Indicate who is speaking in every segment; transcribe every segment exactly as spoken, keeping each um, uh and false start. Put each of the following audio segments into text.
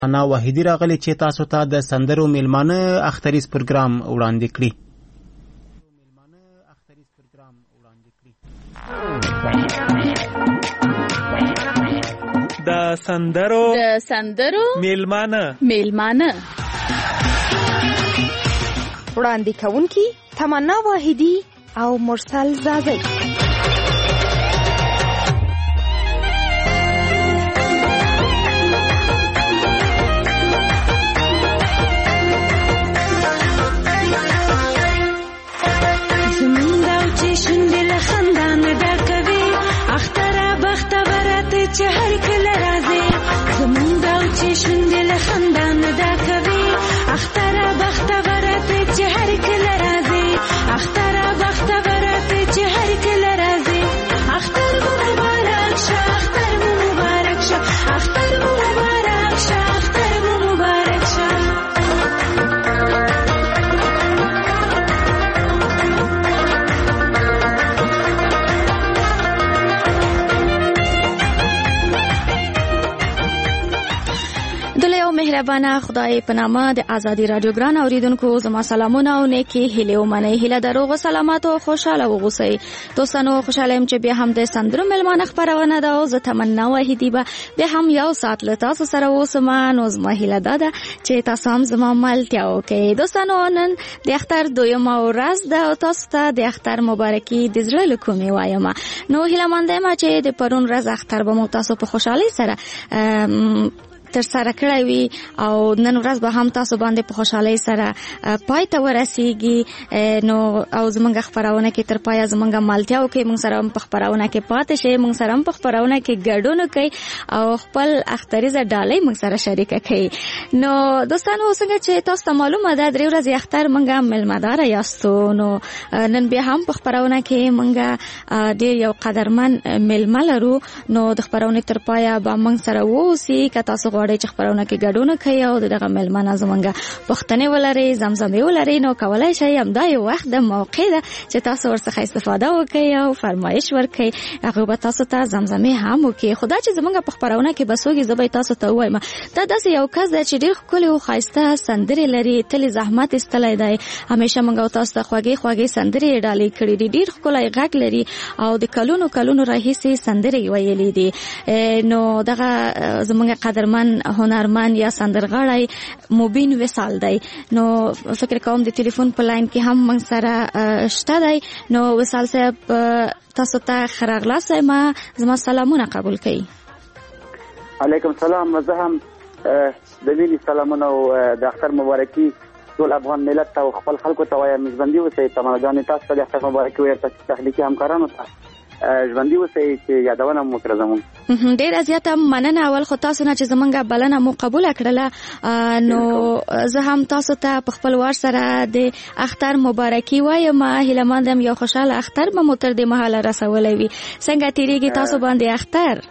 Speaker 1: انا واحدی راغلی چې تاسو ته د سندرو میلمانه اختریز پروګرام وړاندې کړي.
Speaker 2: د سندرو
Speaker 3: د سندرو
Speaker 2: میلمانه
Speaker 3: میلمانه
Speaker 4: وړاندې کوونکي تمنا واحدی او مرسل زازی.
Speaker 5: چې هر کله راځي زمونږ او چې شونډې له خندا نه دا کوي اختره بختوره ته چې هر کله راځي اختره بختوره ته چې هر کله راځي اختر مو مبارک شه اختر مو مبارک شه اختر مو مبارک شه اختر مو مبارک شه.
Speaker 3: مهربانه خدای په نامه د ازادي رادیو ګران اوریدونکو زما سلامونه او نیکی هیله او منی هیله دروغ سلامات او خوشاله وغوسئ. دوستانو خوشاله يم چې بیا هم د سندرو ملمانه خبرونه ده او زه تمنا واحدی به بیا هم یو ساعت له تاسو سره اوسم. نو زما هیله ده چې تاسو هم زما ملتیا وکړئ. دوستانو نن د اختر دویمه ورځ ده او تاسو ته د اختر مبارکي د زړه له کومې وایم. نو هیله مند یم چې د پرون ورځ اختر به مو تاسو په خوشحالي سره تر سره کړی وي او نن ورځ به هم تاسو باندې په خوشحالۍ سره پای ته ورسیږي. نو او زمونږ خبرونه کې تر پایه زمونږ مالتیا وکړئ، موږ سره هم په خبرونه کې پاتې شئ، موږ سره هم په خبرونه کې ګډون وکړئ او خپل اختریزه ډالۍ موږ سره شریکه کړئ. نو دوستانو څنګه چې تاسو ته معلومه ده درې ورځې اختر موږ مېلمهداره یاستو، نو نن بیا هم په خبرونه کې موږ ډېر یو قدرمن مېلمه لرو. نو د خبرونې تر پایه به موږ سره واوسئ. که تاسو غواړئ چې خبرونه کې ګډون کوي او دغه مېلمانه زمونږ پوښتنې ولري، زمزمې ولري، نو کولای شئ همدا یو وخت د موقع ده چې تاسو ورڅخه استفاده وکړئ او فرمایش ورکړئ. هغه به تاسو ته زمزمې هم وکړي. خدا چې زمونږ په خبرونه کې بسوږي زه به تاسو ته ووایم دا داسې یو کس دی چې ډېر ښکلي او ښایسته سندرې لري، تل زحمت ایستلی دی، همیشه موږ تاسو ته خوږې خوږې سندرې یې ډالۍ کړي دي، ډېر ښکلی غږ لري او د کلونو کلونو راهیسې سندرې ویلي دي. نو دغه زمونږ قدرمن هنرمند یا سندرغاړی مبین وصال دی. نو فکر کوم د ټلیفون په لاین کې هم موږ سره شته دی. نو وصال صاحب تاسو ته ښه راغلاست وایم، زما سلامونه قبول کړئ.
Speaker 6: علیکم سلام. زه هم د مینې سلامونه او د اختر مبارکي ټول افغان ملت ته او خپل خلکو ته وایم. ژوندي اوسئ. تمنا جانې تاسو ته د اختر مبارکي وایم، تخلیقي همکارانو ته ژوندي اوسئ چې یادونه مو وکړه زموږ.
Speaker 3: ډېره زیاته مننه اول خو تاسو نه چې زمونږ بلنه مو قبوله کړله. نو زه هم تاسو ته په خپل وار سره د اختر مبارکي وایم. هیله مند یم یو خوشحاله اختر به مو تر دې مهاله رسولی وي. څنګه تېرېږي تاسو باندې اختر؟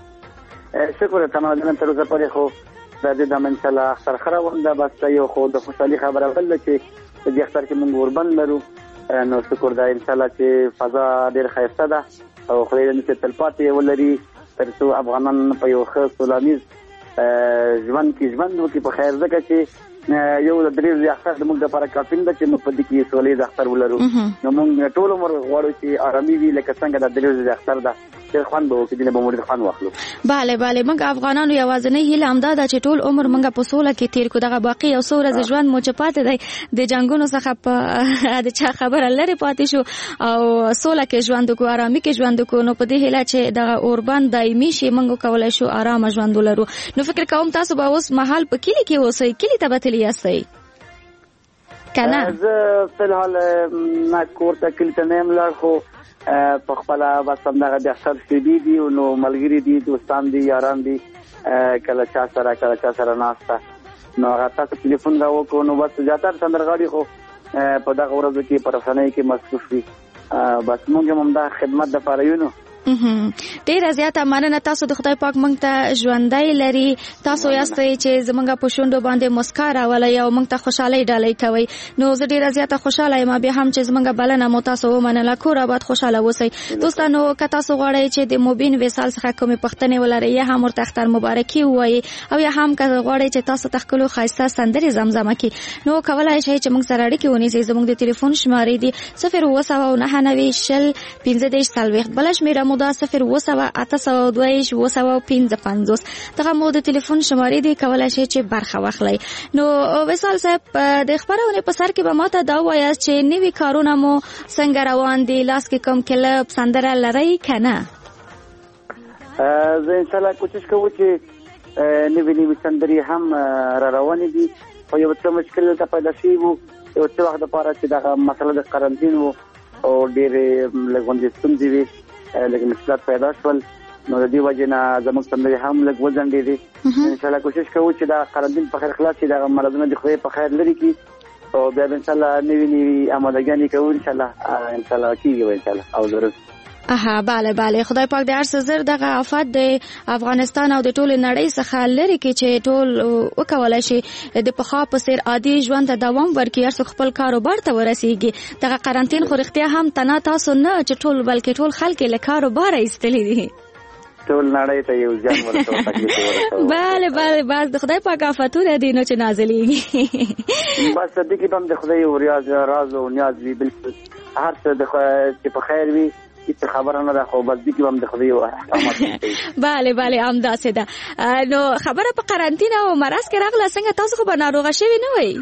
Speaker 6: شکر تمام جنم تر اوسه پورې خو د دې دم انشاءالله اختر ښه روان ده. بس یو خو د خوشحالي خبره بل ده چې په دې اختر کې مونږ اوربند لرو. نو شکر ده انشاءالله چې فضا ډېر ښایسته ده او خدای دې چې تلپاتې ولري تر څو افغانان په یو ښه سوله ژوند کې ژوند وکړي په خیر. ځکه چې یو د درې ورځې اختر زموږ دپاره کافي نه ده چې موږ په دې کې سوله ییز اختر ولرو. نو موږ ټول عمر غواړو چې ارامي وي لکه څنګه د درې ورځې اختر ده. ډېر خوند به وکړي، دینه به مو ډېر خوند واخلو.
Speaker 3: بله بله، موږ افغانانو یوازینۍ هیله همدا ده چې ټول عمر موږ په سوله کې تېر کړو. دغه باقي یو څو ورځې ژوند مو چې پاتې دی د جنګونو څخه په د چا خبره لرې پاتې شو او سوله کې ژوند وکړو، ارامي کې ژوند وکړو. نو په دې هیله چې دغه اوربند دایمي شي موږ کولی شو ارامه ژوند ولرو. نو فکر کوم تاسو به اوس مهال په کلي کې اوسئ، کلي ته به تللي یاستئ که نه؟
Speaker 6: زه فلحال نه کور ته کلي ته نه یم لاړ، خو په خپله بس همدغه د اختر شېبې دي نو ملګري دي، دوستان دي، یاران دي، کله چا سره کله چا سره ناسته. نو هغه تاسو ټلیفون را وکړو نو بس زیاتره سندرغاړي خو په دغه ورځو کې په رسنیو کې مصروف وي. بس موږ هم همدا خدمت دپاره یو نو
Speaker 3: ډیره زیاته مننه. تاسو د خدای پاک مونږ ته ژوندۍ لري. تاسو یاستئ چې زمونږ په شونډو باندې مسکا راولئ او مونږ ته خوشحالۍ ډالۍ کوئ. نو زه ډیره زیاته خوشحاله یم بیا هم چې زمونږ بلنه مو تاسو ومنله. کور آباد خوشحاله اوسئ. دوستانو که تاسو غواړئ چې د مبین وصال څخه کومې پوښتنې ولرئ یا هم ورته اختر مبارکي ووایئ او یا هم که غواړئ چې تاسو ته ښکلو ښایسته سندرې زمزمه کړي نو کولی شئ چې موږ سره اړیکې ونیسئ. زموږ د ټلیفون شمارې دي صفر اووه سوه نهه نوي شل پنځه دېرش څلوېښت. بله شمېره مو ده صفر اووه سوه اته سوه دوه ویشت اووه سوه پنځه پنځوس. دغه مو د ټلیفون شمارې دي، کولی شئ چې برخه واخلئ. نو وصال صاحب د خپرونې په سر کې به ماته دا ووایاست چې نوي کارونه مو څنګه روان دي؟ لاس کې کوم کلب سندره لرئ که نه؟
Speaker 6: زه انشاءالله کوشش کوم چې نوي نوي سندرې هم را روانې دي. خو یو څه مشکل دلته پیدا شوي وو یو څه وخت دپاره چې دغه مسله د قرنطین وو او ډېرې لږ غوندې ستونزې وې، لږ مشکلات پیدا شول. نو د دې وجې نه زموږ سندرې هم لږ وځنډېدې. انشاءالله کوشش کوو چې دا قرنطین په خیر خلاص شي، دغه مرضونه د خدای په خیر لرې کړي او بیا به انشاءالله نوي نوي امادګانې کوو. انشاءالله انشاءالله کېږي به انشاءالله او ضرور.
Speaker 3: اها بله بله، خدای پاک د هر څه زر دغه آفت د افغانستان او د ټولې نړۍ څخه لرې کړي چې ټول وکولی شي د پخوا په څېر عادي ژوند ته دوام ورکړي، هر څوک خپل کاروبار ته ورسیږي. دغه قرنطین خو رښتیا هم تنها تاسو نه چې ټول بلکې ټول خلک یې له کاروباره ایستلي دي،
Speaker 6: ټول نړۍ ته یو ځان ورسوه تکلیف ورسوه.
Speaker 3: بله بله، بس د خدای پاک آفتونه دي نو چې نازلیږي.
Speaker 6: بس دې کې هم د خدای یو ریاض راز او نیاز وي، بلکل هر څه چې په خیر وي هیڅ خبره نه ده، خو بس دې کې هم د خدای یو احکامات دي.
Speaker 3: بله بله همداسې ده. نو خبره په قرنطین او مرض کې راغله، څنګه تاسو خو به ناروغه شوي نه وئ؟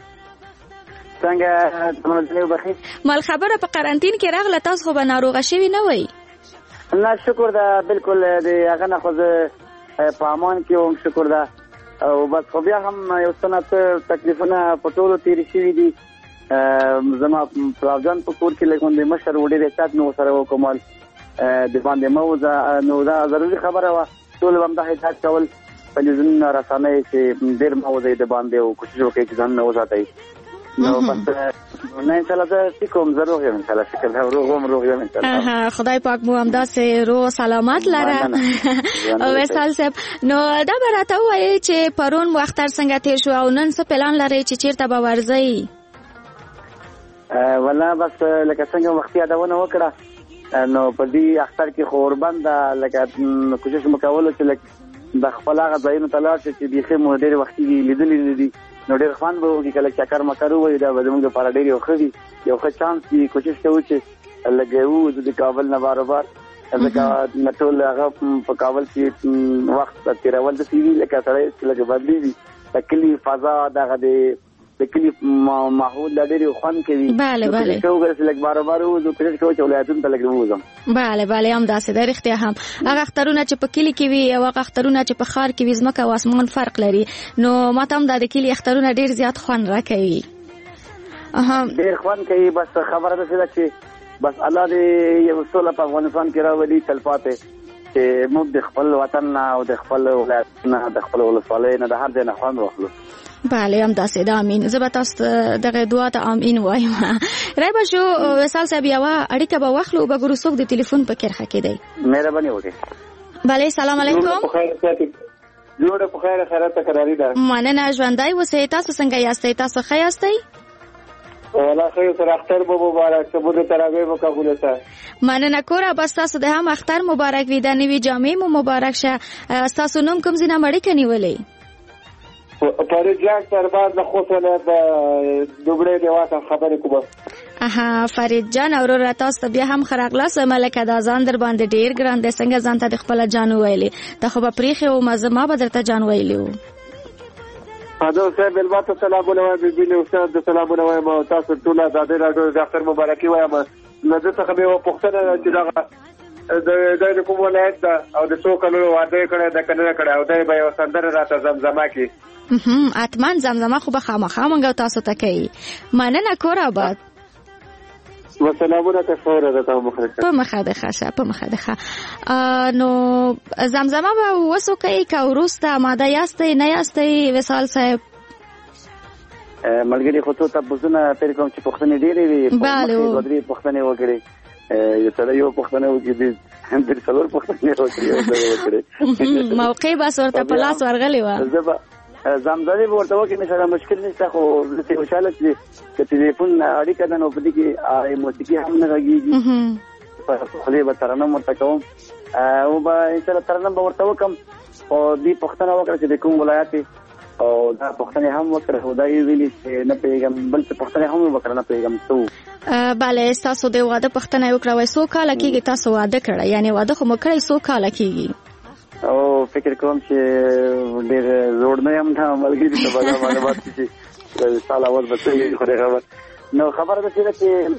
Speaker 6: څنګه تمنځلې وبخښئ؟
Speaker 3: مال خبره په قرنطین کې راغله، تاسو خو به ناروغه شوي نه وئ؟
Speaker 6: نه شکر ده، بلکل د هغه نه خو زه په امان کې وم، شکر ده. او بس خو بیا هم یو څه نه څه تکلیفونه په ټولو تېرې شوي دي. زما پلارجان په کور کې لږ غوندې مشر و، ډېر احتیاط مې ورسره وکړ د باندې مه وځه. نو دا ضروري خبره وه، ټول به همدا هدایت کول تلویزیونونه رسنۍ چې ډېر مه وځئ د باندې او کوشش وکړئ چې ځانونه وساتئ. نو بس نه انشاءالله زه څه کوم، زه روغ یم انشاءالله، شکر ده، روغ وم روغ یم انشاءالله.
Speaker 3: خدای پاک مو همداسې روغ سلامت لره. وصال صاحب نو دا به راته ووایئ چې پرون مو اختر څنګه تېر شو او نن څه پلان لرئ چې چېرته به ورځئ؟
Speaker 6: والله بس لکه څنګه وختي یادونه وکړه، نو په دې اختر کې خو وربند ده، لکه کوشش مو کولو چې لکه د خپل هغه ځایونو ته لاړ شي چې بیخي مو ډېر وختي لیدلي نه دي، نو ډېر خوند به وکړي. کله چکر مکر ووایي دا به زموږ لپاره ډېر یو ښه وي، یو ښه چانس وي. کوشش کوو چې لږ ووځو د کابل نه باروبار، ځکه ټول هغه په کابل کې وخت تېرول داسې وي لکه سړی چې لږ بدلېږي، د کلي فضا دغه د د کلي ماحول لا ډېر خوند کوي.
Speaker 3: بله بله،
Speaker 6: کوشش لږ باروبار ووځو، کوشش کوو چې ولایتونو ته لږ ووځم.
Speaker 3: بله بله همداسې ده، رښتیا هم هغه اخترونه چې په کلي کې وي او هغه اخترونه چې په ښار کې وي ځمکه او اسمان فرق لري. نو ما ته هم دا د کلي اخترونه ډېر زیات خوند راکوي،
Speaker 6: ډېر خوند کوي. بس خبره داسې ده چې بس الله دې یو سوله په افغانستان کې راولي تلپاتې، چې موږ د خپل وطن نه او د خپل ولایت نه د خپل ولسوالۍ نه د هر ځای نه خوند واخلو.
Speaker 3: بله همداسې ده. امین. زه به تاسو دغه دعا ته امین وایم. رایبه شو وصال صاحب یوه اړیکه به واخلو، به ګورو څوک د ټلیفون په کرښه کې دی.
Speaker 6: مهرباني وکړئ.
Speaker 3: بله سلام علیکم.
Speaker 7: جوړه په خیر خیرات تکراری ده.
Speaker 3: مننه، ژوندی اوسئ. تاسو څنګه یاستئ؟ تاسو ښه یاستئ؟
Speaker 7: والله خیر سره اختر مو مبارک شه، بوده تراویح مو قبول شه.
Speaker 3: مننه کوره، بس تاسو د هم اختر مبارک وي، د نوي جامې مو مبارک شه. تاسو نوم کوم ځای نه اړیکه نیولې؟
Speaker 7: فرید جان سرباز له خوست ولایت دوبړې دیواته خبرې کوم.
Speaker 3: اها فرید جان اورور تاسو ته بیا هم خراغلاس ملکه دا ځان در باندې ډیر ګران دي، څنګه ځان ته د خپل جان ویلې ته خو به پریخي او مزه ما به درته جان ویلې.
Speaker 7: اځو صاحب البته سلامونه وایم، بیبي استاد سلامونه وایم، تاسو ټول د راډیو ډاکټر مبارکي وایم. نو زه ته به پوښتنه چې دا د د کوم ولایت دا او د څو کلو واده کړه د کنه کړه او دای به یو سندره راته زمزمه کی.
Speaker 3: هم اتمن زمزمه خو به خامخا مونږ تاسو ته کوي. مننه کور آباد.
Speaker 7: وسلامونه تاسو ته مخرج
Speaker 3: په مخه ده ښه په مخه ده. نو زمزمه به وسو کوي که وروسته ماده یاستئ نه یاستئ وصال صاحب؟
Speaker 6: ملګری خو ته تاسو نه پیر کوم چې پوښتنې ډېرې وي،
Speaker 3: بله
Speaker 6: په درې پوښتنې وکړي. یو سره یو پښتنه وکړي د هم د څلور پښتنه وکړي
Speaker 3: موقع به ورته په لاس ورغلی و
Speaker 6: زه زمزمه ورته وکړم چې مشکل نشته خو زه خوشاله چې چې ټلیفون اړیکه ده نو په دې کې موسیقي هم نه غږیږي په خلی به ترنم ورته کوم او به ان شاء الله ترنم به ورته وکم او دې پښتنه وکړه چې د کوم ولایت او دا پښتنه هم وکړه خو دا یې ویلي چې نه پیغام بل څه پښتنه هم وکړه نه پیغام څو
Speaker 3: bale تاسو د واده پښتنه وکړه وای سو کال کېږي تاسو واده کړه یعنی واده خو مو کړی سو کال کېږي
Speaker 6: او فکر کوم چې ډېر زوړ نه یم نه ملګری ته به معلومات چې سال اول به څه خو خبر نو خبره ده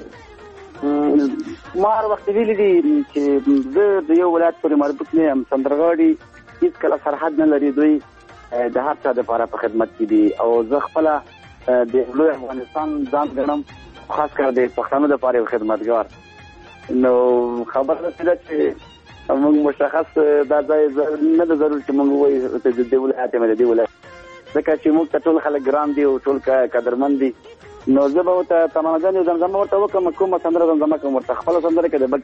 Speaker 6: چې مار وخت ویلي دي چې زه د یو ولایت پورې مربوط نه یم سندرغاړي هیڅ کله سرحد نه لري دوی د هر چا لپاره په خدمت کې دي او زه خپل د لوی افغانستان ځان ګڼم خاص کر د پښتنو لپاره خدمتګار نو خبره ده چې موږ مشخص دا ځای نه د ضروري چې موږ وایو چې د ولایت مې د ولایت ځکه چې موږ ټول خلک ګران دي او ټول قدرمن دي نو زه به ته تمامه زمزمه ورته وکم کومه سندره زمزمه کوم ورته خپل سندره کې د بل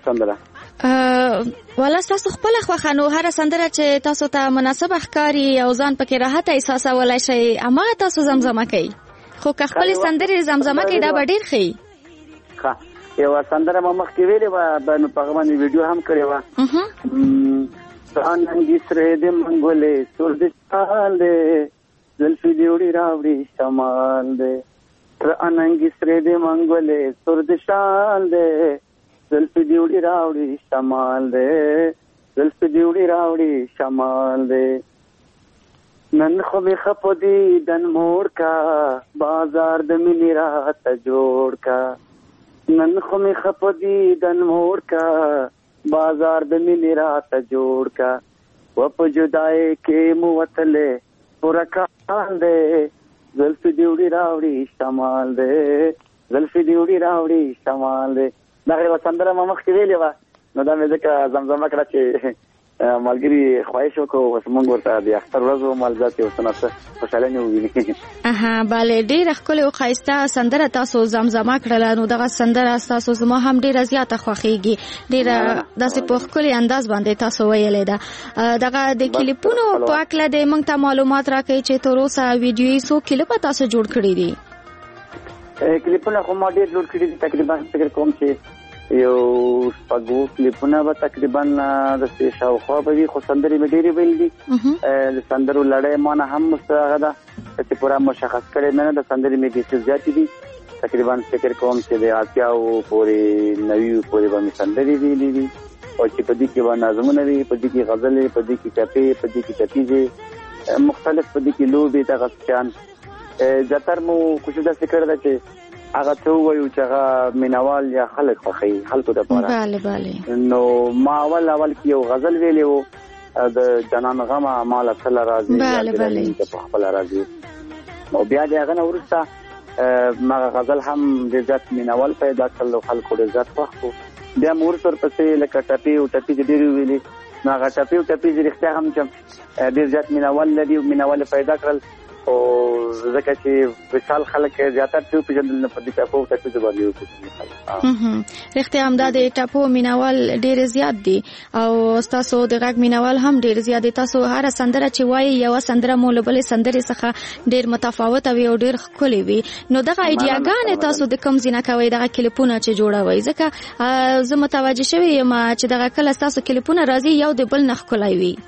Speaker 6: سندره
Speaker 3: ولا تاسو خپل خوښه نو هر سندره چې تاسو ته مناسب ښکاری او ځان پکې راحت احساسولای شي اما تاسو زمزمه کوي خو که خپل سندره زمزمه کوي دا به ډیر ښه
Speaker 6: ښه یو سندره ما مخکې ویلې وه نو په هغه باندې ویډیو هم کړې وه اننګي سرې د منګولې سور د شال دی زلفې دې وړي راوړي شمال دی اننګي سرې د منګولې سور د شال دی زلفې دې وړي راوړي شمال دی زلفې دې وړي راوړي شمال دی نن خو مې خپو دي دن موړ کا بازار د مینې راته جوړ کا نن خو مې خپو دي دن موړ کا بازار د مینې راته جوړ کا و په جدای کې مو وتلې پورا کال دی زلفې دې وړي راوړي شمال دی زلفې دې وړي راوړي شمال دی دا یوه سندره ما مخکې ویلې وه نو دا مې ځکه زمزمه کړه چې ملګري خواهش وکړو اوس موږ ورته د اختر ورځ ومالځات یو څه نه خوشحالي نه وویني
Speaker 3: اها بله ډېره ښکلې او ښایسته سندره تاسو زمزمه کړله نو دغه سندره ستاسو زما هم ډېره زیاته خوښېږي ډېره داسې په ښکلي انداز باندې تاسو ویلې ده دغه د کلیپونو په هکله د موږ ته معلومات راکوئ چې تر اوسه ویډیویي څو کلیپه تاسو جوړ کړي دي
Speaker 6: کلیپونه خو ما ډېر جوړ کړي دي تقریبا فکر کوم چې یو شپږو کلیپونه به تقریبا د شاوخوا به وي خو سندرې مې ډېرې ویل دي د سندرو لړۍ ما نه هم مستغه ده چې پوره مشخص کړی نه د سندرې مې ډېرې زیاتې دي تقریبا فکر کوم چې د اتیاوو پورې نویو پورې به مې سندرې ویلې دي او چې په دې کې به نظمونه وي په دې کې غزلې په دې کې ټپې په دې کې ټپیزې مختلف په دې کې لوبې دغه شیان زیاتر مو کوشش داسې کړې ده چې هغه څه ووایو چې هغه مینوال یا خلک خوښوي خلکو دپاره
Speaker 3: بله بله
Speaker 6: نو ما اول اول کې یو غزل ویلی و د جنان غمه ماله تله راځي
Speaker 3: بله بله
Speaker 6: په خپله راځي او بیا د هغه نه وروسته مغه غزل هم ډېر زیات مینوال پیدا کړل او خلکو ډېر زیات خوښ و بیا مو وروسته ورپسې لکه ټپې او ټپیزې ډېرې ویلې نو هغه ټپې او ټپیزې رښتیا هم چې ډېر زیات مینوال لري او مینوال پیدا کړل او ځکه چې وشال خلک زیاتر څه پیژندل نه په دې ټاپو ته څه باندې
Speaker 3: وکړي رښتیا هم دا د ټاپو مینوال ډېر زیات دي او تاسو د غږ مینوال هم ډېر زیات دي تاسو هر سندره چې وایي یو سندره مو له بلې سندرې څخه ډېر متفاوته وي او ډېر ښکلې وي نو دغه ایډیاګانې تاسو د کوم ځای نه کوئ دغه کلیپونه چې جوړوئ ځکه زه متوجه شوې یم چې دغه کله ستاسو کلیپونه راځي یو د بل نه ښکلی وي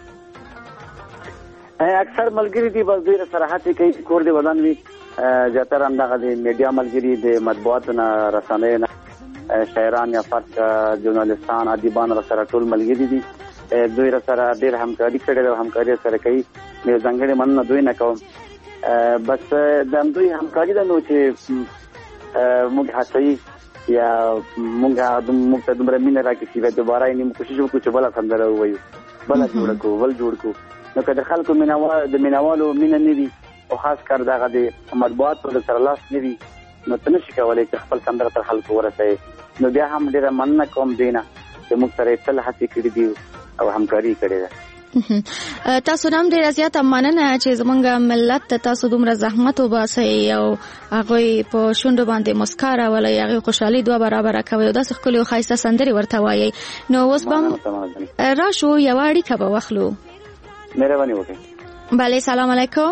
Speaker 6: اکثر ملګری دي بس ډېر صراحت کوي کور دی ودان وي زیاتره همدغه د میډیا ملګري د مطبوعاتو نه رسنیو نه شاعران یا فرد ژورنالستان ادیبان راسره ټول ملګري دي دوی راسره ډېر همکاري کړې ده او همکاري سره کوي نو ځانګړې مننه دوی نه کوم بس د همدوی همکاري ده نو چې موږ هڅوي یا موږ موږ ته دومره مینه راکړي چې دوباره یې موږ کوشش وکړو چې بله سندره ووایو بله جوړه کړو بل جوړ کړو نو که د خلکو مینوال د مینوالو مینه نه وي او خاص کر دغه د مطبوعاتو د سره لاس نه وي نو ته نشي کولی چې خپل سندره تر خلکو ورسوې نو بیا هم ډېره مننه کوم دوی نه چې موږ سره یې تل هڅې کړي دي او همکاري کړې ده
Speaker 3: تاسو نام ډیر زیاته مننه چې زمونږ ملت ته تاسو دومره زحمت وباسئ او هغوی په شونډو باندې مسکا راولئ، هغې خوشحالي دوه برابره کوئ او داسې ښکلي او ښایسته سندرې ورته وایئ. نو اوس به راشو یوه اړیکه به واخلو.
Speaker 6: مهرباني وکړئ.
Speaker 3: بله، سلام علیکم.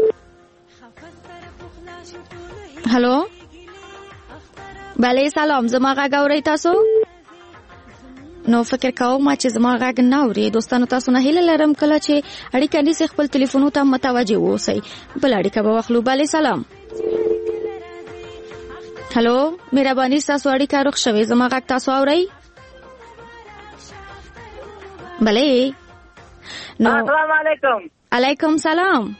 Speaker 3: هلو، بله سلام، زما غږ اورئ تاسو؟ نو فکر کوم چې زما غږ نه اوري. دوستانو تاسو نه هیله لرم کله چې اړیکه نیسئ خپل تلیفونو ته متوجه واوسئ. بل اړیکه به واخلو. بله سلام. هلو، مهرباني ستاسو اړیکه رخ شوې، زما غږ تاسو اورئ؟ بله.
Speaker 8: السلام علیکم.
Speaker 3: علیکم سلام.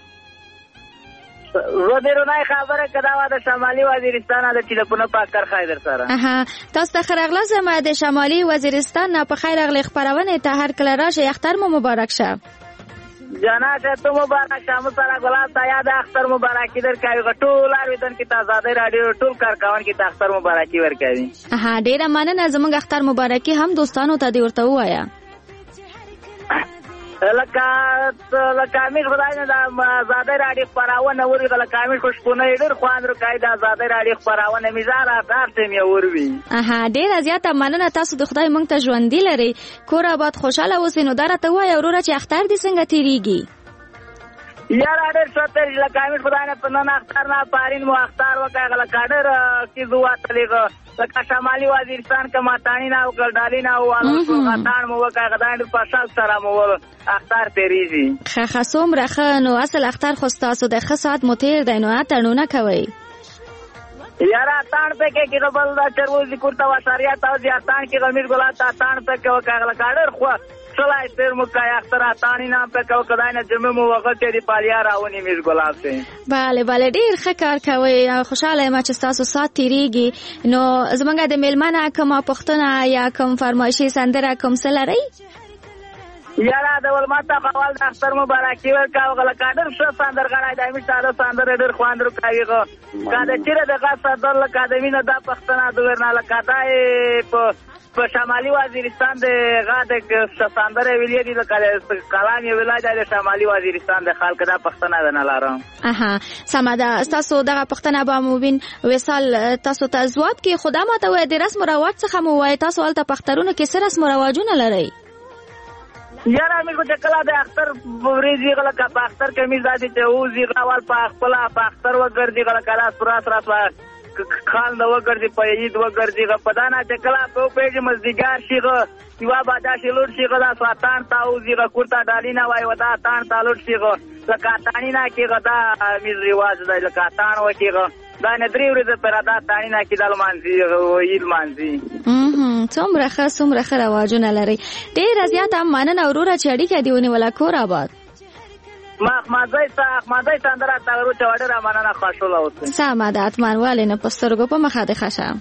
Speaker 8: ودرونای خبره کدا د شمالي وزیرستان د ټلیفون په کار خیر سره.
Speaker 3: اها، تاسو ته خیر اغلاس د شمالي وزیرستان نه په خیر اغلی خبرونه ته هر کله راشه. اختر مو مبارک شه.
Speaker 8: جناب ته مبارک شه. مو سره ګلاب ته یاد اختر مبارکي درکوي. ټول اړوندن کې آزادۍ رادیو ټول کارکون کې اختر مبارکي ورکوي.
Speaker 3: اها، ډیره مننه. زموږ اختر مبارکي هم دوستانو ته دی ورته وایا.
Speaker 8: لکه لکه امیر خدای نه د آزادۍ راډیو خپرونه وري، لکه امیر خوشبونه ډېر خواند ورکوي د آزادۍ راډیو خپرونه میزار افغان ته مې وروي.
Speaker 3: اها، ډېره زیاته مننه. تاسو د خدای مونږ ته ژوندي لري، کور آباد خوشاله اوسئ. نو دا راته وایه وروره چې اختر دې څنګه تېرېږي؟
Speaker 8: یاره ډېر ښه تېرېږي. لکه امیر خدای نه په نن اختر نه پارین مو اختر وکړی. لکه ډېر څیز ووتلی، لکه شمالي وزیرستان که ماتانی نه او ګلډالي نه او غطان مو وکړی. دا ډېر په شوق سره مو اختر تېرېږي.
Speaker 3: ښه ښه، څومره ښه. نو اصل اختر خو ستاسو د ښه ساعت مو تېر دی، نو اتڼونه کوئ؟
Speaker 8: یاره اتاڼ پکې کې بل دا چروزي کورته وشریات او دې اتاڼ کې غمیر ګلا ته اتاڼ پکې وکړی. لکه ډېر خو سلای تیر مو کوي اختر اتاڼي نام پکې وکړی. نه جمعه مو وغوتې دي پالیا راونی میر ګلاب ته.
Speaker 3: بله بله، ډېر ښه کار کوئ. خوشحاله یم چې ستاسو ساعت تېرېږي. نو زموږ د میلمه کومه پوښتنه یا کوم فرمایشي سندره کوم څه لرئ؟
Speaker 8: یاره د ولماته قوال د اختر مبارکي ورکاو. لکه ډېر ښه سندرغاړی دی، مې ساده سندره ډېر خوند ورکوي. که د چیرې د غږ سندر لکه د مینه دا پښتنه د ورنه لکه دا په په شمالي وزیرستان د غا د سندره ویلې دي. لکه کلام یې ویلی دی د شمالي وزیرستان د خلک دا پښتنه ده نه لرم.
Speaker 3: اها، سمه ده. ستاسو دغه پښتنه به مبین وصال تاسو ته ځواب کې. خو دا ماته وایه د رسم و رواج څخه مو وایه تاسو هلته په اخترونو کې څه رسم و رواجونه لرئ؟
Speaker 8: یاره امیر خو چې کله د اختر ورځې لکه په اختر کې مې داسې چې وځي اول په خپله په اختر وګرځي لکه راس راس راس خان د وګرځي په عید وګرځي په دا نه چې کله په پیژې مزدیګار شي یوه بادا شي لوټ شي دا ساتان ته وځي کورته ډالي نه وایي و دا اتان ته لوټ شي لکه اتاني نه کېږه دا میز رواج دی. لکه اتان وکېږه دا نه درې ورځې پر دا اتاني نه کې دا لمانځي عید لمانځي.
Speaker 3: څومره ښه څومره ښه رواجونه لرئ. ډېره زیاته مننه وروره چې اړیکه دې ونیوله. کور آباد.
Speaker 8: ما احمدزی احمدزی سندره ته ورو چې ډېره مننه خوشحاله اوسئ.
Speaker 3: سمه ده، حتما ولې نه، په سترګو په مخه دې ښه شه.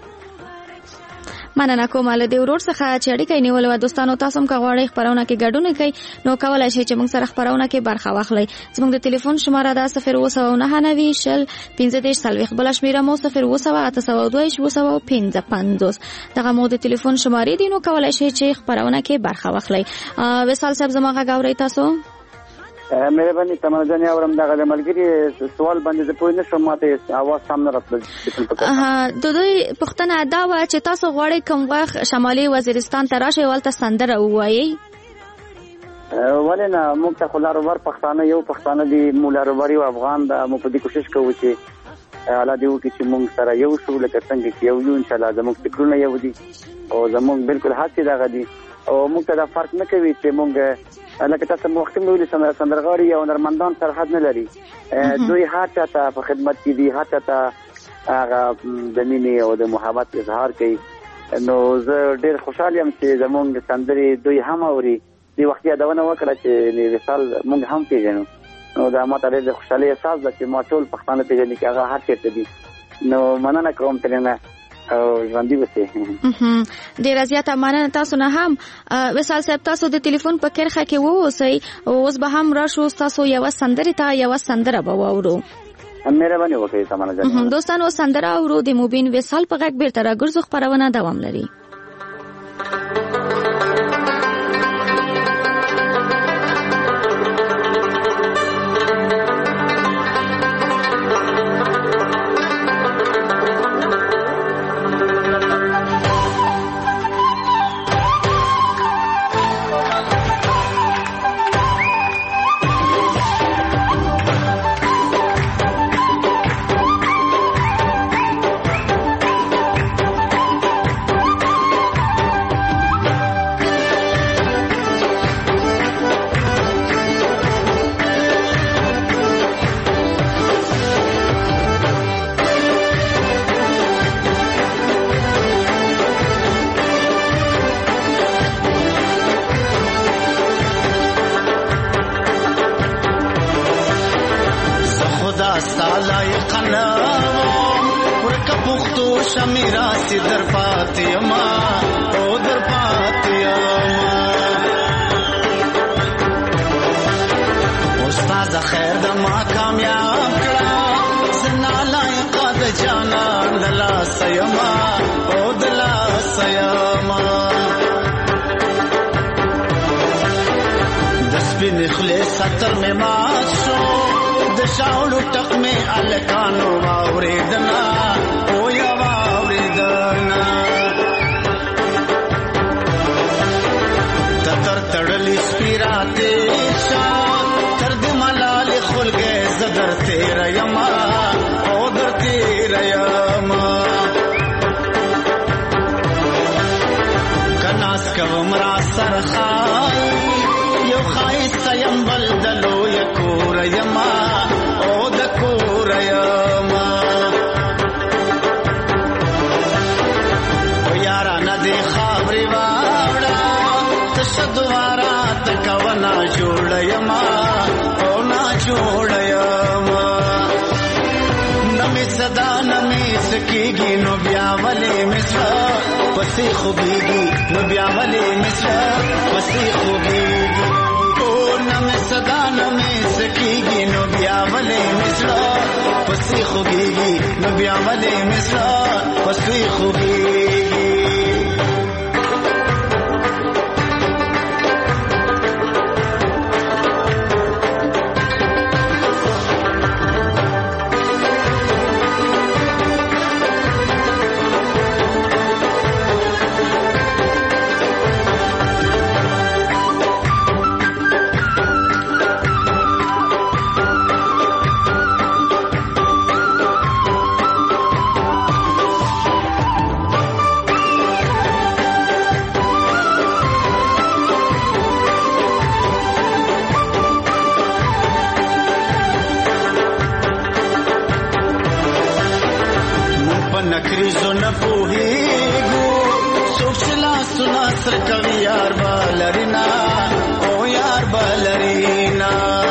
Speaker 3: مننه کوم له دې ورور څخه چې اړیکه یې نیولې وه. دوستانو تاسو هم که غواړئ خپرونه کې ګډون کوئ نو کولی شئ چې موږ سره خپرونه کې برخه واخلئ. زموږ د تلیفون شماره ده صفر اووه سوه نهه نوي شل پنځه دېرش څلوېښت. بله شمېره مو صفر اووه سوه اته سوه دوه اووه سوه پنځه پنځوس. دغه مو د تلیفون شمارې دي، نو کولی شئ چې خپرونه کې برخه واخلئ. وصال صاحب زما غږ اورئ تاسو؟
Speaker 6: مهرباني تمنا جانې اورم. دغه د ملګري سوال باندې زه پوه نه شوم، ماته اواز سم نه راتلل.
Speaker 3: د دوی پوښتنه دا وه چې تاسو غواړئ کوم وخت شمالي وزیرستان ته راشئ او هلته سندره ووایئ؟
Speaker 6: ولې نه، موږ ته خو لاروبر پښتانه یو پښتانه دي، مو لاروبر یو افغان ده. موږ په دې کوشش کوو چې الله دې وکړي چې موږ سره یو شو، لکه څنګه چې یو یو انشاءالله. زموږ فکرونه یو دي او زموږ بالکل هڅې دغه دي او موږ ته دا فرق نه کوي چې موږ لکه تاسو مخکې مې ویلي سندرغاړي او هنرمندان سرحد نه لري. دوی هر چا ته په خدمت کې دي، هر چا ته هغه د مینې او د محبت اظهار کوي. نو زه ډېر خوشحال یم چې زموږ سندرې دوی هم اوري. دې وخت یادونه وکړه چې وصال موږ هم پېژنو. نو دا ماته ډېر د خوشحالۍ احساس ده چې ما ټول پښتانه پېژني چې هغه هر چېرته دي. نو مننه کوم ترېنه او ژوندي اوسئ.
Speaker 3: ډېره زیاته مننه تاسو نه هم. وصال صاحب تاسو د تلیفون په کرښه کې واوسئ. اوس به هم راشو ستاسو یوه سندرې ته یوه سندره به واورو.
Speaker 6: مهرباني وکړئ تمنا جان.
Speaker 3: دوستانو سندره اورو د مبین وصال په غږ بیرته راګرځو. خپرونه دوام لري.
Speaker 9: سالای قنام ورکه پختو شمیرا سی در پاتیما او در پاتیما استاد خیر د ما کامیاب کړه زنا لایق د جانان دلا سیما او دلا سیما دسبین خلیص ستر میں ماسو د شاولو ټق میں الکانو واوریدنا او یا واوریدنا تتر تړلی سپیراته شان تر دې ملال خلګې زدر تیر یما او در تیر یما کناس کوم را سرخای یو خای سیم بلدلو یکور یما او دکور یما او یارا ندی خابری واوڑا تشدوارا تکونا جوڑ یما او نا جوڑ یما نمی صدا نمی سکیگی نو بیاولی مصر پسی خوبیگی نو بیاولی مصر پسی خوبیگی نم صدا نم سکیگی نو بیاولی مصر پسی خوگیگی نو بیاولی مصر پسی خوگیگی نکریزو نپوهیگو سوچلا سنا سر کوي یار بالرینا او یار بالرینا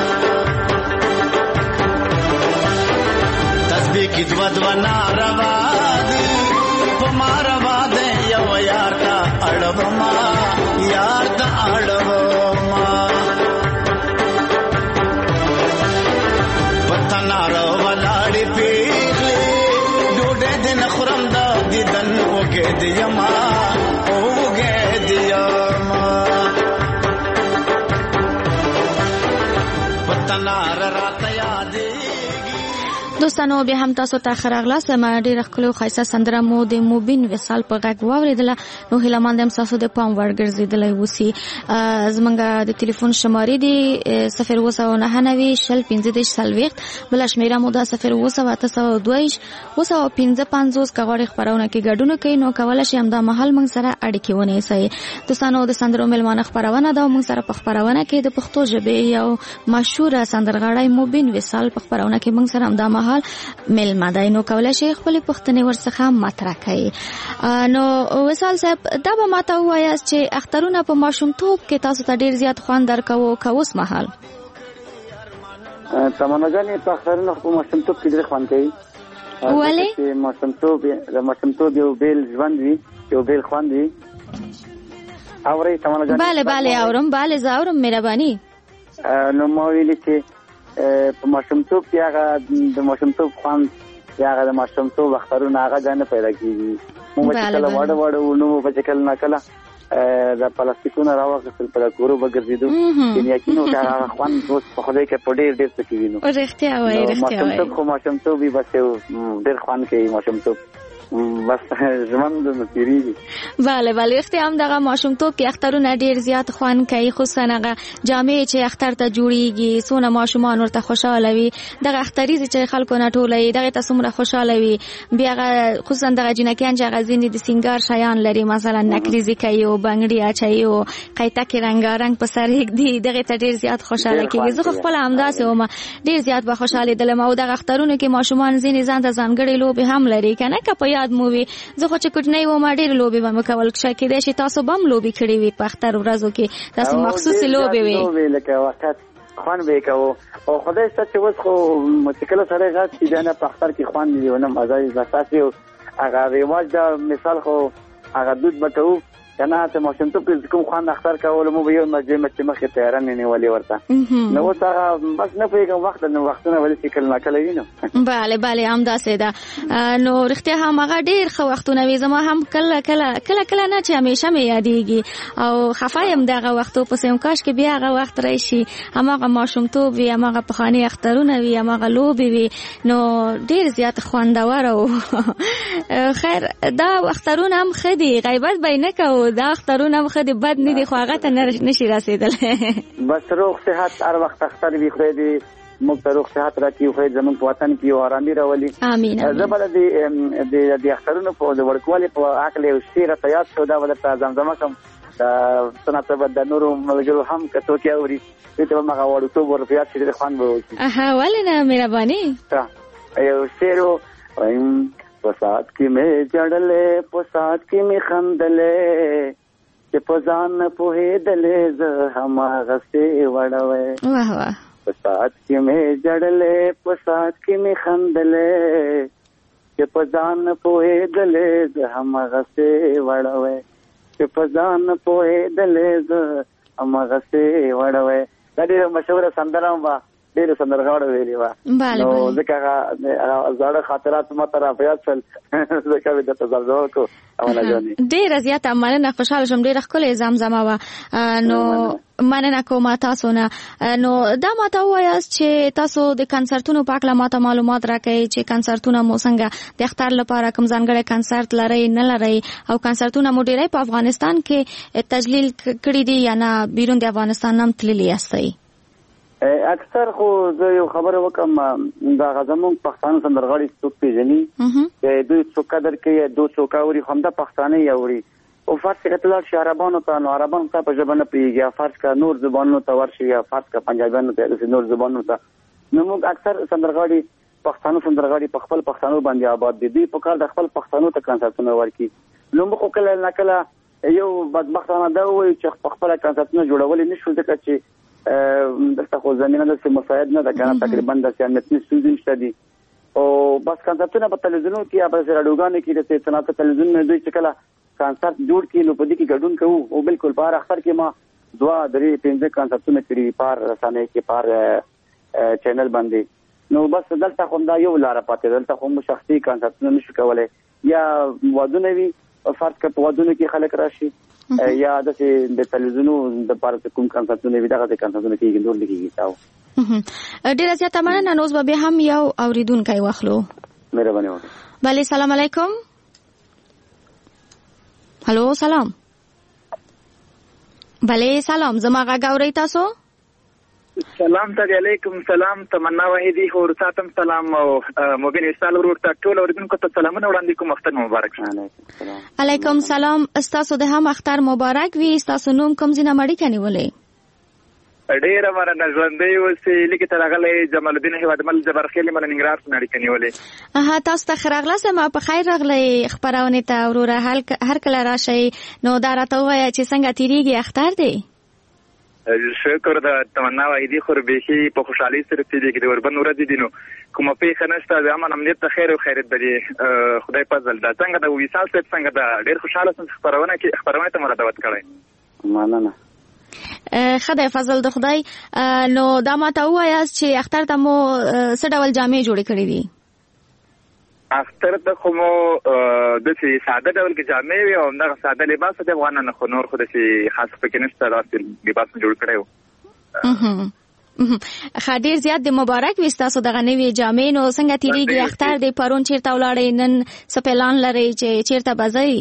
Speaker 9: تسبیح کی دو دو ناروا دی پماروا دے یو یار تا اڑوما یار تا اڑوما پتنا رو ولاړی پیغلی خرم دا دیدن اوگے دیما اوگے دیما پتنار رات یادیگی
Speaker 3: دوستانو بیا هم تاسو ته خراغلاس ما ډیر خپل خاصه سندره مو د موبین وصال په غږ واوریدله نو هله ماندم تاسو د پام ورګرځیدلای وسی زمونږه د ټلیفون شمارې دی صفر وسو نه نوي شل پنځه د سلويخت بل شمیره مو د صفر وسو تاسو دویش وسو پنځه پنځوس کغړې خبرونه کې ګډونه کوي نو کولای شي هم د محل مونږ سره اړیکې ونی سي دوستانو د سندرو ملمانه خبرونه دا مونږ سره په خبرونه کې د پښتو ژبې یو مشهور سندرغاړی موبین وصال په خبرونه کې مونږ سره هم د محل ملما دای نو کولای شي خپل پښتنې ورڅخه مطرح کړي نو وصال صاحب دا به ماته وایي چې اخترونه په ماشومتوب کې تاسو ته ډیر زیات خوان درکو کوس محل
Speaker 6: تمنا جانې په اخترونه په ماشومتوب کې ډیر خوان کوي
Speaker 3: ولې
Speaker 6: چې ماشومتوب د ماشومتوب یو بیل ژوند وي یو بیل خوان وي اوري تمنا جانې
Speaker 3: bale bale اورم bale زاورم مهرباني
Speaker 6: نو مو ویلي چې په ماشومتوب کې هغه د ماشومتوب خوان یا هغه د ماشومتوب اخترونه هغه ځنه پیدا کیږي موږ چې کله وړ وړ نو په شکل نه کله د پلاستیکونو راوغسل پر کورو بغرزیدو یعنی کینو هغه خوان اوس په خوده کې په ډېر ډېر څه کیږي نو
Speaker 3: رښتیا وایي رښتیا وایي
Speaker 6: ماشومتوب خو ماشومتوب به بس ډېر خوان کوي ماشومتوب بس ژوند نو تیریږي
Speaker 3: bale bale وخت هم دغه ماشومتوب کې اخترونه ډیر زیات خوان کوي خصوصا هغه جامې چې اختر ته جوړیږي سونه ماشومان ورته خوشاله وي دغه اختری چې خلکو نه ټولې دغه تاسو خوشاله وي بیا خصوصا دغه جنکیان چې غزینې د سنگار شایان لري مثلا نکریزي کوي او بنگړي اچي او قیته کې رنگارنګ په سر یک دی دغه ته ډیر زیات خوشاله کیږي زه خپل همداسې وم ډیر زیات به خوشاله دلم او دغه اخترونه کې ماشومان زینې ځان ته ځانګړي لوبي هم لري کنه که په یاد مو وي زه خو چې کوټنۍ و ما ډېر لوبې به مې کول کښه کېدای شي تاسو به هم لوبې کړې وي په اختر ورځو کې تاسو مخصوصې لوبې وي
Speaker 6: لوبې لکه وقت خوان به کوو او خدای ستاسو چې اوس خو مشکل سره غاټ چې دا نه په اختر کې خوان دی ونه مزه زاساسي هغه ریواج دا مثال خو هغه دود بټو کنه ته ماشوم ته کوم خوان اختر کول مو به یو مجمع چې مخه تیار نه نیولې ورته نو تا بس نه پیګم وخت نو وختونه ولې چې کله نکله وینو
Speaker 3: bale bale هم دا سیدا نو رښتیا هم هغه ډیر خو وختونه وي زما هم کله کله کله کله نه چې همیشه مې یادېږي او خفایم دغه وختو په سیم کاش کې بیا هغه وخت راشي همغه ماشوم ته وي همغه پخانی اخترونه وي همغه لوبي وي نو ډیر زیات خوندور او خیر دا اخترونه هم خدي غیبت بینه کو دا اخترونه هم خدي بد نه دي خو هغه ته نشي رسیدل
Speaker 6: بس روغ صحت هر وخت اختر وي خو دې موږ ته روغ صحت راکړي خو زموږ په وطن کې آرامي راولي
Speaker 3: امين
Speaker 6: زبر دې د د اخترونو په د ورکوالي په عقل او شیره تیار شو دا ولته زمزمه کوم سنت د نورو ملګرو هم کتو کې اوري ته ما غواړو ته ورفيات چې خوان به وي
Speaker 3: اها ولنه مهرباني
Speaker 6: ها ایو شیرو ایم پسات کې مې جړلې پسات کې مې خندلې چې پزان په دلې ز همغه سي وړوي
Speaker 3: واه واه
Speaker 6: پسات کې مې جړلې پسات کې مې خندلې چې پزان په دلې ز همغه سي وړوي چې پزان په دلې ز همغه سي وړوي دا ډېر مشهور سندره و ډېر سندرغاړو ویلي و نو ځکه زړه خاطرات ما ته راپیاد شول ځکه مې د تزلزل کو اوله جاني
Speaker 3: ډېر زیات مننه خوشاله شم ډېر ښکلې زمزمه و نو مننه کوم تاسو نه نو دا ماته وایاست چې تاسو د کنسرتونو په اړه ماته معلومات راکړئ چې کنسرتونه مو څنګه د اختر لپاره کوم ځانګړی کنسرت لري نه لري او کنسرتونه مو ډېری په افغانستان کې تجلیل کړي دي یا نه بیرون د افغانستان هم تللي یاستئ
Speaker 6: اکثر خو زه یو خبره وکم دا غزمون پښتون سندرغاړي څوک پیژني چې دوی څوک قدر کوي دوی څوک اوري هم د پښتانه یوري او فارس کې تلل شي عربانو ته نو عربان ته په ژبه نه پیږي فارس کا نور زبانونو ته ورشي یا فارس کا پنجابیانو ته د نور زبانونو ته نو موږ اکثر سندرغاړي پښتون سندرغاړي په خپل پښتنو باندې آباد دي دوی په کار د خپل پښتنو ته کنسرتونه ورکي نو موږ کله نه کله یو بدبختانه دا وایي چې په خپل کنسرتونه جوړول نشو ځکه چې دغه خو زمينه د مساعد نه د کنه تقریبا د سیاستي ستونزې نشته دي او بس کنسرتونه په تلویزیونو کې یا په رادیوګانو کې د صنعت تلویزیون نه دوی چې کله کنسرت جوړ کړي نو په دې کې ګډون کوو او بالکل بار اختر کې ما دوا درې پنځه کنسرتونه کړي پار رسانه کې پار چینل باندې نو بس دلته خو دا یو لار پاتې دلته خو مو شخصي کنسرتونه نشو کولای یا ودونه وي فرض کړه په ودونه کې خلک راشي یا د د تلویزیونو د پاره کوم کنسرتونه وي دغه کنسرتونه کې نور لګيږي تاو
Speaker 3: ډیر زیاته مننه نوز به هم یو اوریدونکو واخلو
Speaker 6: مهرباني وکړئ
Speaker 3: بله سلام علیکم هلو سلام بله سلام زما غږ اورئ تاسو
Speaker 8: سلام علیکم سلام تمنا وحیدی ورتاتم سلام او مبین استال ورته ټول اوریدونکو ته سلامونه وړاندې کوم اختر مبارک شه
Speaker 3: علیکم سلام استاسو د هم اختر مبارک وي استاسو نوم کوم ځنه مړی کني ولې
Speaker 8: ډیر مرنه ژوندۍ اوسې لیکي تر هغه جمال الدین هیوادمل جبرخیل مل ننګرهار څخه نړۍ کني ولې
Speaker 3: اها تاسو ته خراغله سم په خیر راغلی خبرونه ته وروره هر کله راشي نو دا راته وایي چې څنګه تیریږي اختر دی
Speaker 8: شکر د تمنا وحیدی خو به په خوشحالي سره تیږي د وربن ورځ دي نو کوم په خنسته د امن امنیت ته خیر او خیرت بری خدای فضل دا څنګه د وصال څخه څنګه دا ډیر خوشاله سم خبرونه کې خبرونه ته مرادوت کړی
Speaker 6: مننه
Speaker 3: خدای فضل د خدای نو دا ماته وایاست چې اختر ته مو څه ډول جامې جوړې کړې دي
Speaker 8: اختر ته خو مو د سي ساده ډول کې جامې وي او دغه ساده لباس د افغانانو خو نور خو د سي خاص پکې نشته راځي لباس جوړ کړو
Speaker 3: خاطر زیات د مبارک وستاسو دغه نوې جامې نو څنګه تیریږي اختر د پرون چیرته ولاړې نن سپلان لري چې چیرته بځای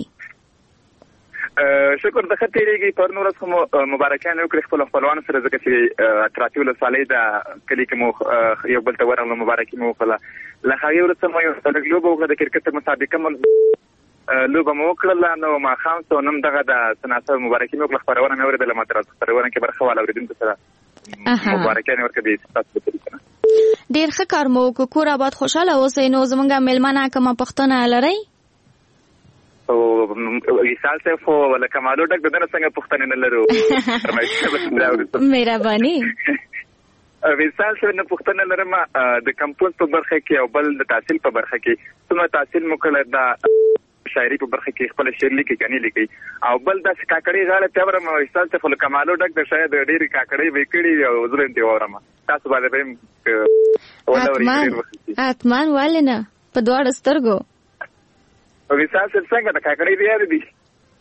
Speaker 8: شکر د خطرېږي پر نور کوم مبارکانه وکړي خپل خپلوان سره ځکه چې اتراتیو له صالح د کلی کې مو یو بل ته ورغلو مبارکي مو وکړه لخوا ورته مو یو د لوبو د کرکټ مسابقه مو لوبه مو وکړه نو ما خام ته نن دغه د سناسه مبارکي مو وکړه خبرونه مې اوریدله ماته خبرونه کې برخه والا اوریدونکو سره مبارکانه ورکړي تاسو ته
Speaker 3: ډیر ښه کار مو کو کور آباد خوشاله اوسئ نو زمونږ مېلمانه کومه پښتنه لري
Speaker 8: او وصال ته خو ولا کمالو ډک دنه څنګه پښتنه نه لرو
Speaker 3: مهرباني
Speaker 10: وصال سره نه پوښتنه لرم د کمپوز په برخه کې او بل د تحصیل په برخه کې څومره تحصیل مو کړی دا شاعري په برخه کې خپل شعر لیکي کني لیکي او بل د کاکړی غاړه ته ورم وصال ته خپل کمالو ډک د شاید ډېری کاکړی وکړي او زره دی ورم تاسو باندې به
Speaker 3: اتمان اتمان ولنه په دواړو سترګو
Speaker 10: وصال سره څنګه د کاکړی دی یاد دي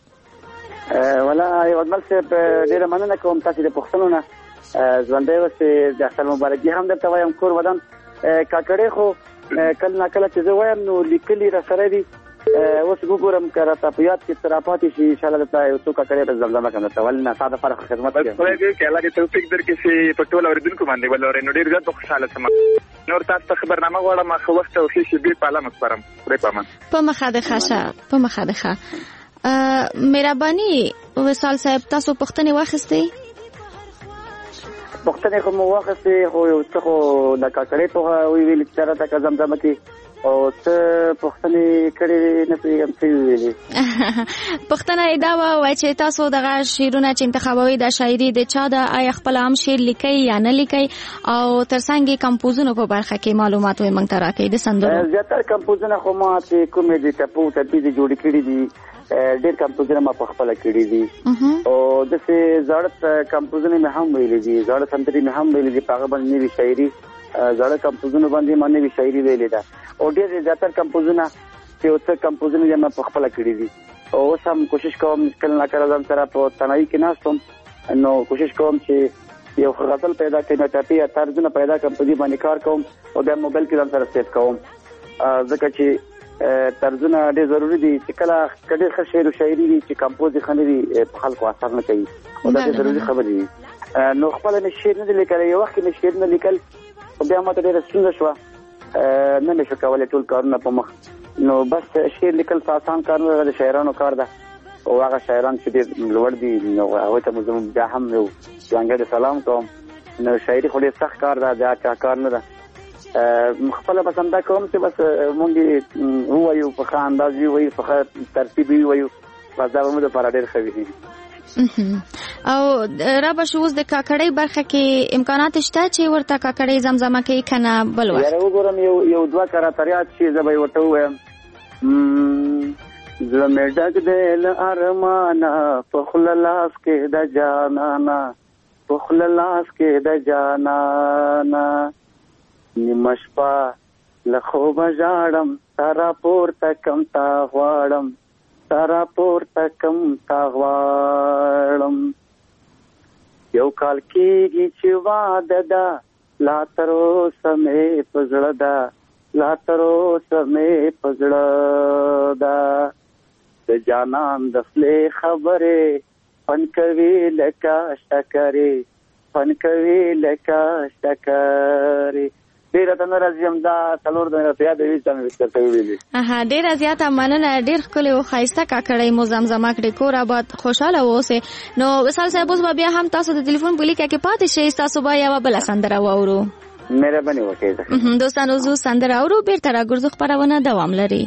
Speaker 6: ولا یو ځل چې ډیره مننه کوم تاسو د پښتنو نه ژوندې وسه د اختر مبارکي هم درته وایم کور ودان کاکړې خو کله نه کله چې زه وایم نو لیکلي را سره دي اوس وګورم کړه تاسو یاد کې ترافات شي ان شاء الله ته یو څو کاکړې د زمزمه کنه ته ولنه ساده فرق خدمت کوي
Speaker 10: خو دې کې الله دې توفیق درکړي چې په ټول اوریدونکو باندې ولورې نو ډیر زیات خوشاله سم نور تاسو ته خبرنامه غواړم خو وخت او شي به پاله مخبرم پرې پامن
Speaker 3: په مخه د خاصه په مخه د خاصه مهرباني وصال صاحب تاسو پښتنې واخستې
Speaker 6: پښتنې کوم واخستې خو یو څه خو د کاکړې په وی ویل چې راته زمزمه کې او ته پښتنې کړې نه پیغام څه ویلې
Speaker 3: پښتنه دا وای چې تاسو دغه شعرونه چې انتخابوي د شاعري د چا د آی خپل عام شعر لیکي یا نه لیکي او ترڅنګ کمپوزونو په برخه کې معلومات وي مونږ ته راکړي د سندرو
Speaker 6: زیاتره کمپوزونه خو ما ته کومې دي ټپو ټپې دي جوړ کړې دي ډېر کمپوزونه ما په خپل کړی دي او د څه زړه کمپوزونه مې هم ویلې دي زړه سندري مې هم ویلې دي په هغه باندې نوې شاعري زړه کمپوزونه باندې ما نوې شاعري ویلې ده او ډېر زیاتره کمپوزونه چې اوس کمپوزونه ما په خپل کړی دي او اوس هم کوشش کوم کله نه کله ځان سره په تنهایی کې ناستم نو کوشش کوم چې یو غزل پیدا کړم ټاپي طرزونه پیدا کړم په دې باندې کار کوم او د موبایل کې ځان سره سیټ کوم ځکه چې طرزونه ډېر ضروری دي چې کله کله ښه شعر او شاعري دي چې کمپوز خنري په خلکو اثر نه کوي او دا ضروری خبرې دي نو خپل نه شعر نه لیکل یو وخت نه شعر نه لیکل او بیا ماته ډېر ستونزه شو نه نشو کولای ټول کارونه په مخ نو بس شعر لیکل آسان کار نه د شاعرانو کار ده او هغه شاعران چې ډېر لوړ دي نو هغه ته موږ بیا هم یو څنګه سلام کوم نو شاعري خو ډېر سخت کار ده دا کار نه ده مخفله پسند کوم چې بس مونږ وایو په خان انداز وایو په ترتیب وایو بس دا موږ لپاره ډېر ښه وي
Speaker 3: او را به شوز د کاکړۍ برخه کې امکانات شته چې ورته کاکړۍ زمزمه کوي کنه بل وخت
Speaker 6: یاره وګورم یو یو دوه کراتریات چې زه به ورته وایم زمې ډک دل ارمانا په خل لاس کې د جانانا په خل لاس کې د جانانا نیمشپا لخوب جاړم تارا پورته کم تا غواړم تارا پورته کم تا غواړم یو کال کېږي چې واده ده لا تر اوسه مې په زړه ده لا تر اوسه مې په زړه ده د جانان د خولې خبرې فن کوي لکه شکرې فن کوي لکه شکرې ډیره تنه راځم دا څلور د راتیا د وی څنګه وکړته ویلې
Speaker 3: اها ډیره زیاته مننه ډیر ښکلی او ښایسته کاکړی مو زمزمه کړې کور آباد خوشاله اوسئ نو وصال صاحب اوس بیا هم تاسو د ټلیفون په لیکه کې پاتې شئ تاسو به یو بل سندره واورو
Speaker 6: مهرباني وکړئ
Speaker 3: دوستانو زو سندره اورو بیرته راګرځو خبرونه دوام لري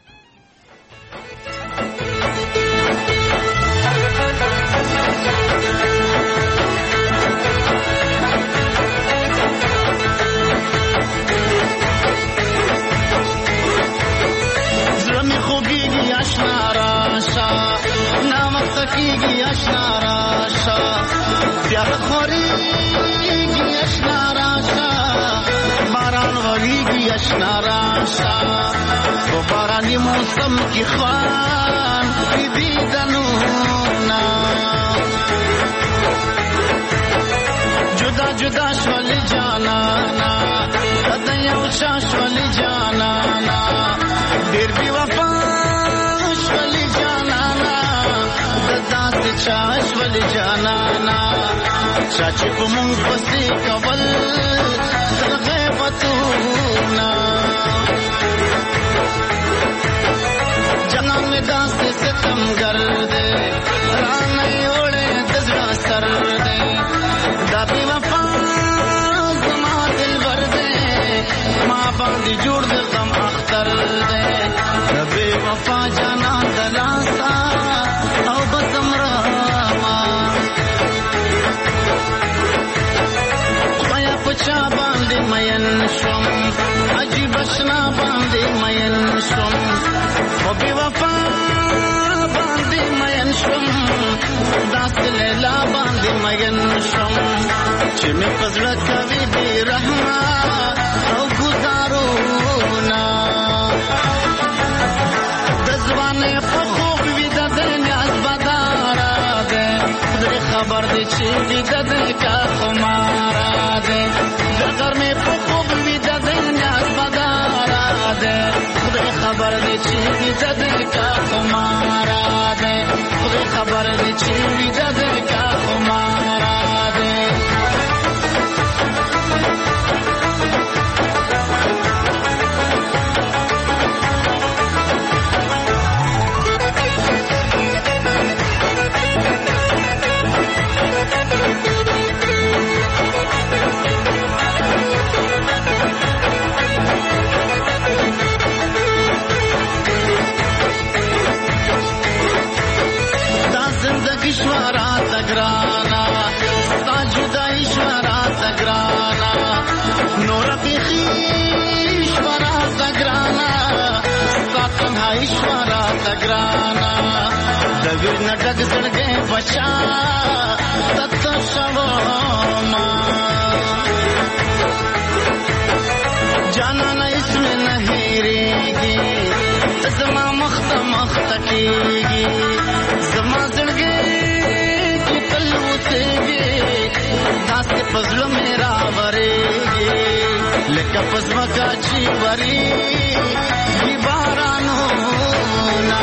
Speaker 9: کیږي اشنا راشا بیا خوريږي اشنا راشا باران وریږي اشنا راشا په باراني موسم کې خوان دې دنونا جدا جدا شول جانا نا د یو شاشول جانا نا ډېر بي وفا شول جانا چاش ولی جانانا چاچی پا مونگ پسی کول غیبتونا جنان میں داستی ستم گردے رانی اوڑے دزرا سر دے دابی وفا زما دل بردے ما باندی جوڑ دے غم اختر دے دابی وفا جانان دلاسا او بسم راما خدایا پچا مین شم خو بی وفا باندې مین شم داسې لیلا باندې مین شم چې مې په زړه کوي بې رحمه او ګزارونه د ځوانۍ په خوب ویده دی نیاز بداره دی خدای خبر دی چې ویده دی که خماره دی د غرمې په خوب ویده دی نیاز بداره دی خدای خبر دی چې ویده دی که خماره دی خدای خبر دی چې ویده دی که خماره دی ईश्वरा तगराना साजुदा ईश्वरा तगराना नोर बिखी ईश्वरा तगराना सातन्हा ईश्वरा तगराना दवीर नटक सड़गे बचा तत्त शवमा जाना न इसमें नहीं रहेगी जमा मख्त मख्त कीगी जमा सड़गे दासे पजलो मेरा वरेगी लेका पजमा का चीवरी बारानो ना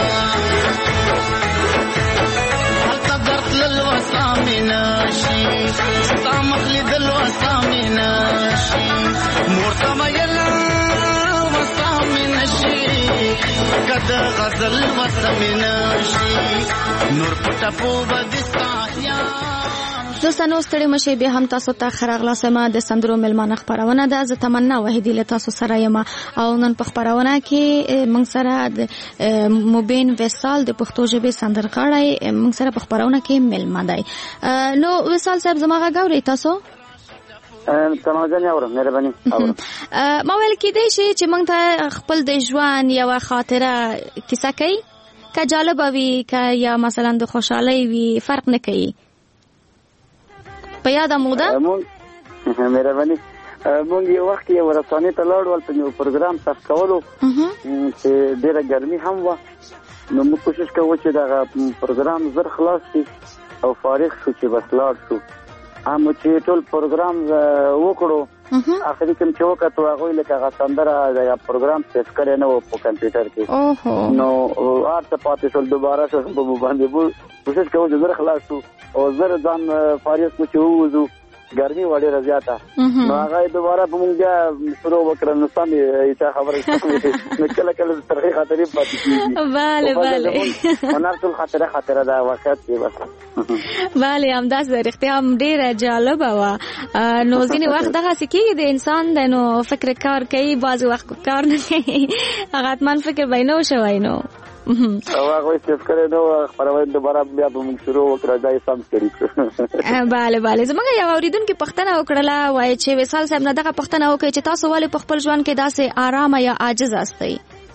Speaker 9: हल्का दर्द ललवा सामिनाशी सामखली दलवा सामिनाशी मोरता मयला वसामिनाशी कद गजल वसामिनाशी नूर पटपो बदिस्ताया
Speaker 3: دوستانو ستړي مشه به هم تاسو ته خراغلا سما د سندرو ملمانه خبرونه ده ز تمنا وحیدی له تاسو سره یم او نن په خبرونه کې موږ سره د مبین وصال د پښتو ژبې سندرغاړی موږ سره په خبرونه کې ملمه دی. نو وصال صاحب زموږه غوړی تاسو
Speaker 6: تمام ځان اورم مهرباني اورم
Speaker 3: ما ویل کې دی چې موږ ته خپل د ژوند یو خاطره کیسه کوي که جالب وي که یا مثلا د خوشحالي وي فرق نه کوي په یاد موده
Speaker 6: مهرباني مونږ یو وخت یو رسانې ته لاړو په یو پروګرام تاسو کولو چې ډیره ګرمي هم و نو موږ کوشش کوو چې دا پروګرام زر خلاص شي او فارغ شو چې بس لاړ شو هم چې ټول پروګرام وکړو اخري کوم چې وکړو هغه لکه غسندره دا پروګرام سیف کړی نه و په کمپیوټر کې نو ارته پاتې ټول دوباره شو په باندې کوشش کوو چې زر خلاص شو او زر ځان فارغ کو چې ووزو ګرمي وړه زیاته نو هغه دوباره په مونږه شروع وکړل نو سمې ایته خبره نو کله کله ترې خاطرې پاتې کیږي
Speaker 3: bale bale
Speaker 6: ونر ټول خاطره خاطره دا وخت دی بس
Speaker 3: bale همداس رښتیا هم ډیره جالب و نو ځینې وخت دغه سکیږي د انسان د نو فکر کار کوي بعض وخت کار نه کوي هغه من فکر بینو شوی نو او
Speaker 6: هغه چې کله نو خبرونه دوباره بیا به موږ شروع وکړو دا یې سم کړی
Speaker 3: bale bale زموږ یو اوریدونکو پښتنه وکړه وای چې وصال صاحب نه دغه پښتنه وکړي چې تاسو ولې په خپل ژوند کې داسې آرام یا عاجز استئ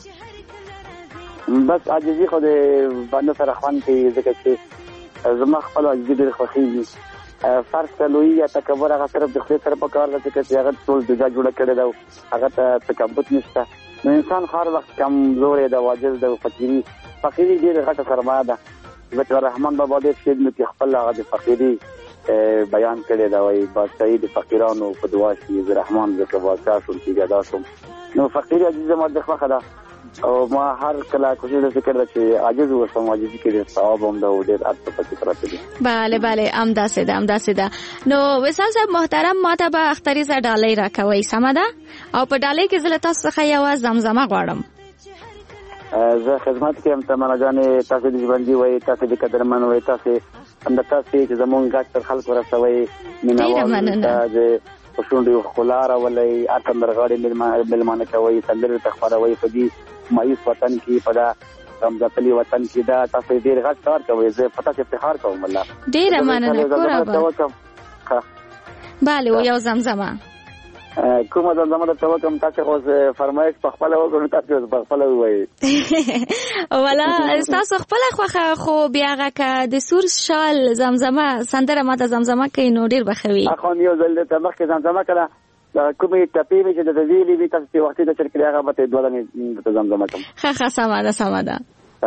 Speaker 6: بس عاجزي خو د باندې سره خوان کې ځکه چې زما خپل عاجزي ډېر خوښیږي فرض کلوي یا تکبر هغه صرف د خپل سره په کار لته چې هغه ټول دغه جوړه کړی دا هغه ته تکبر نشته نو انسان هر وخت کمزور دی عاجز دی فقيري فقيري ډېر غټه سرمایه ده ذکر رحمان بابا دې چې نو خپل هغه د فقيري بیان کړی دا وایي بادشاہي د فقیرانو په دعا شي رحمان ذکر بادشاہ شو چې پیدا شو نو فقيري عاجز ما د خپل خدا او ما هر کله کوشش وکړم چې عاجز وسم عاجزي کې ثواب هم دا ډېر اته پاتې راځي
Speaker 3: bale bale امداسه ده امداسه ده نو وصال صاحب محترم ماته به اختری ز ډالۍ راکوي سم ده او په ډالۍ کې زله تاسو څخه یو زمزمه غواړم
Speaker 6: زه خدمت کوم تمنا جانې تاسو د ژوندۍ وای تاسو د قدرمن وای تاسو هم د تاسو چې زمونږ ګټ تر خلکو راځوي میناوال د پښوندو خلار ولې اته مرغاړي ملمانه کوي سندره تخبروي په دې مایوس وطن کې پدا رمضاتلی وطن کې دا تاسو ډیر غټ کار کوي زه پتا چې افتخار کوم الله
Speaker 3: ډیر مننه کورابه bale و یو زمزمه
Speaker 6: کومه زمزمه ته وکم تاسو خو فرمایش په خپل وګورئ تاسو په خپل وایي
Speaker 3: ولا تاسو خپل خوخه خو بیا هغه د سور شال زمزمه سندره ماته زمزمه کوي نو ډیر بخوي
Speaker 6: اخو یو ځل ته مخکې زمزمه کړه کومې ټپې چې د ویلې وی تاسو وخت د چرکړی هغه به دوه نه زمزمه کوم
Speaker 3: ښه ښه سمه ده سمه ده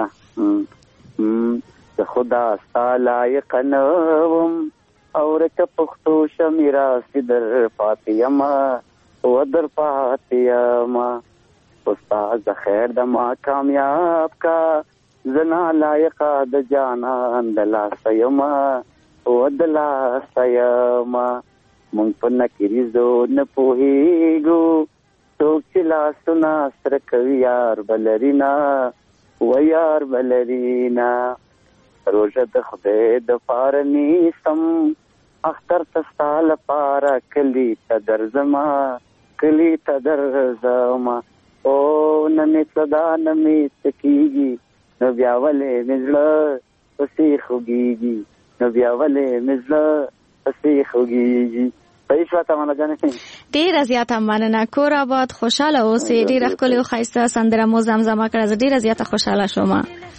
Speaker 6: ته خدا لایق نوم اور که پختو شمیرا سدر فاطمه و در فاطمه استاد خیر د ما کامیاب کا زنا لایق د جانان دلا سیما و دلا سیما مونږ په نکری زو نه پوهیږو څوک چې لاسونه سره کوي یار بلرینا و یار بلرینا روزه د خدای د فارنی سم اختر تستال پارا کلی تدرزما کلی تدرزما او نمی صدا نمی سکیږي نو بیا ولې مزله پسې خوږیږي نو بیا ولې مزله پسې خوږیږي صحیح شو تمام جانې
Speaker 3: ډیر زیاته مننه کور آباد خوشاله اوسې ډیر ښکلي او ښایسته سندره مو زمزمه کړه ډیر زیاته خوشاله شوم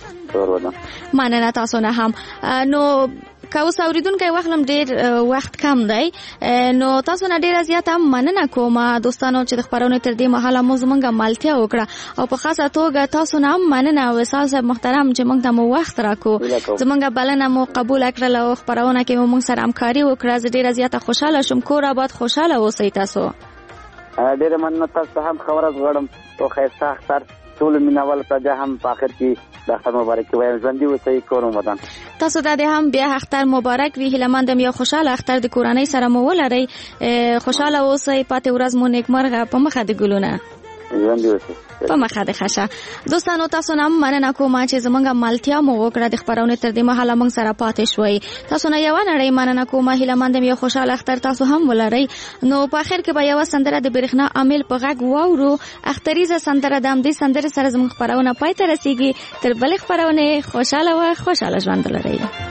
Speaker 3: مننه تاسو نه هم نو که اوس اوریدونکي واخلم ډیر وخت کم دی نو تاسو نه ډیر زیاته مننه کوم دوستانو چې د خبرونو تر دې مهاله مو زمونږه مالتیا وکړه او په خاصه توګه تاسو نه مننه او احساس محترم چې موږ ته مو وخت راکو زمونږه بلنه مو قبول کړل او خبرونه کې موږ سره همکاري وکړه ډیر زیاته خوشاله شوم کور آباد خوشاله اوسئ تاسو
Speaker 6: ډیر مننه تاسو هم خبره غواړم او خیرسته اختر ټول مینوال ته هم په اخر کې د اختر مبارک وایم ژوندي اوسئ کور مدام
Speaker 3: تاسو ته هم بیا اختر مبارک وي هیلهمندم یو خوشاله اختر د کورنۍ سره مو ولرئ خوشاله اوسئ پاتې ورځ مو نیکمرغه په مخه د ګلونه
Speaker 6: ژوندي اوسئ
Speaker 3: په مخه د خشه دوستانو تاسو نه مننه کوم چې زمونږه مالتیا مو وکړه د خبرونو تر دې مهاله موږ سره پاتې شوي تاسو نه یو نړۍ مننه کوم هیلهمندم یو خوشاله اختر تاسو هم ولرئ نو په اخر کې به یو سندره د برېښنا عامل په غږ واورو اختریزه سندره د همدې سندره سره زموږ خبرونه پای ته رسیږي تر بلې خبرونه خوشاله او خوشاله ژوند لرئ